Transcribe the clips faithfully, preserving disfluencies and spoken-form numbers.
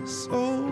soul.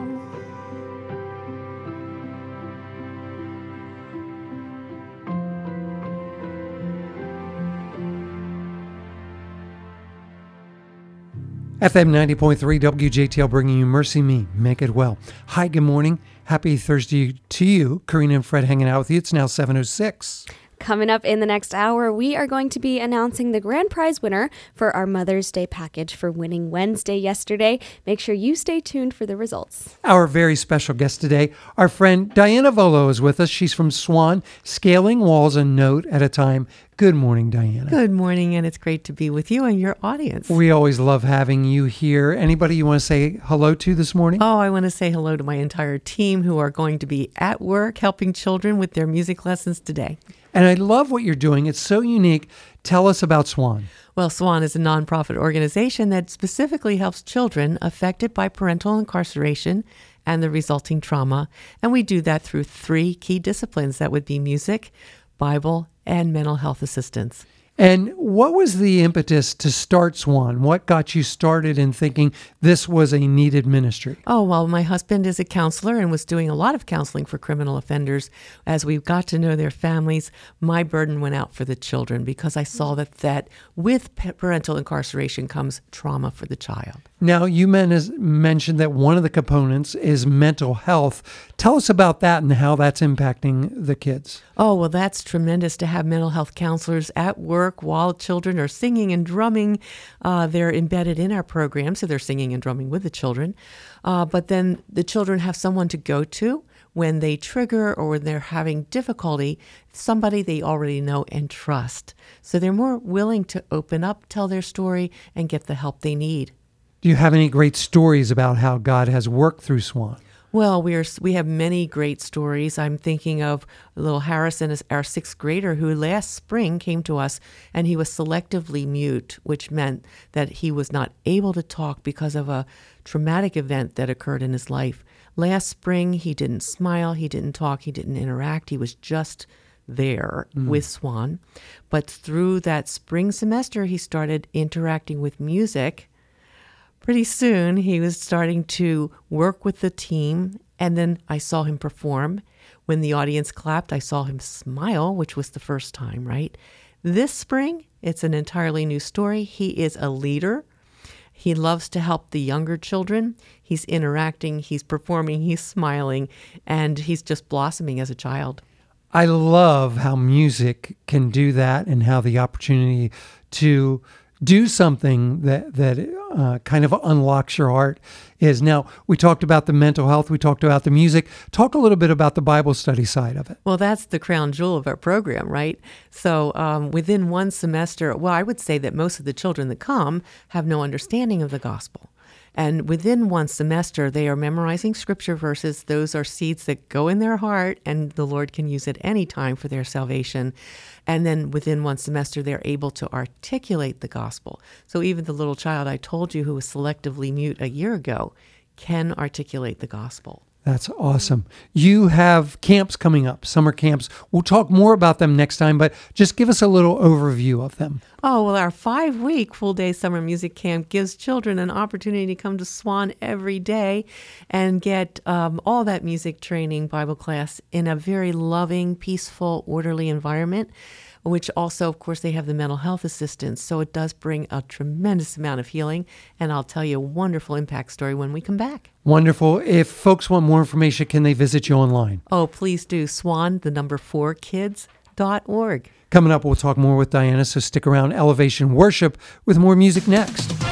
F M ninety point three W J T L bringing you Mercy Me, Make It Well. Hi, good morning. Happy Thursday to you. Karina and Fred hanging out with you. It's now seven oh six. Coming up in the next hour, we are going to be announcing the grand prize winner for our Mother's Day package for Winning Wednesday yesterday. Make sure you stay tuned for the results. Our very special guest today, our friend Diana Volo is with us. She's from Swan, scaling walls a note at a time. Good morning, Diana. Good morning, and it's great to be with you and your audience. We always love having you here. Anybody you want to say hello to this morning? Oh, I want to say hello to my entire team who are going to be at work helping children with their music lessons today. And I love what you're doing. It's so unique. Tell us about Swan. Well, Swan is a nonprofit organization that specifically helps children affected by parental incarceration and the resulting trauma. And we do that through three key disciplines. That would be music, Bible, and mental health assistance. And what was the impetus to start Swan? What got you started in thinking this was a needed ministry? Oh, well, my husband is a counselor and was doing a lot of counseling for criminal offenders. As we got to know their families, my burden went out for the children because I saw that, that with parental incarceration comes trauma for the child. Now, you men- mentioned that one of the components is mental health. Tell us about that and how that's impacting the kids. Oh, well, that's tremendous to have mental health counselors at work while children are singing and drumming. Uh, they're embedded in our program, so they're singing and drumming with the children. Uh, but then the children have someone to go to when they trigger or when they're having difficulty, somebody they already know and trust. So they're more willing to open up, tell their story, and get the help they need. Do you have any great stories about how God has worked through Swan? Well, we are we have many great stories. I'm thinking of little Harrison, our sixth grader, who last spring came to us, and he was selectively mute, which meant that he was not able to talk because of a traumatic event that occurred in his life. Last spring, he didn't smile, he didn't talk, he didn't interact. He was just there mm. with Swan. But through that spring semester, he started interacting with music. Pretty soon, he was starting to work with the team, and then I saw him perform. When the audience clapped, I saw him smile, which was the first time, right? This spring, it's an entirely new story. He is a leader. He loves to help the younger children. He's interacting, he's performing, he's smiling, and he's just blossoming as a child. I love how music can do that and how the opportunity to do something that that uh, kind of unlocks your heart is. Now, we talked about the mental health. We talked about the music. Talk a little bit about the Bible study side of it. Well, that's the crown jewel of our program, right? So um, within one semester, well, I would say that most of the children that come have no understanding of the gospel. And within one semester, they are memorizing scripture verses. Those are seeds that go in their heart, and the Lord can use at any time for their salvation. And then within one semester, they're able to articulate the gospel. So even the little child I told you who was selectively mute a year ago can articulate the gospel. That's awesome. You have camps coming up, summer camps. We'll talk more about them next time, but just give us a little overview of them. Oh, well, our five-week full-day summer music camp gives children an opportunity to come to Swan every day and get um, all that music training, Bible class, in a very loving, peaceful, orderly environment, which also, of course, they have the mental health assistance. So it does bring a tremendous amount of healing. And I'll tell you a wonderful impact story when we come back. Wonderful. If folks want more information, can they visit you online? Oh, please do. Swan, the number four, kids dot org. Coming up, we'll talk more with Diana, so stick around. Elevation Worship with more music next.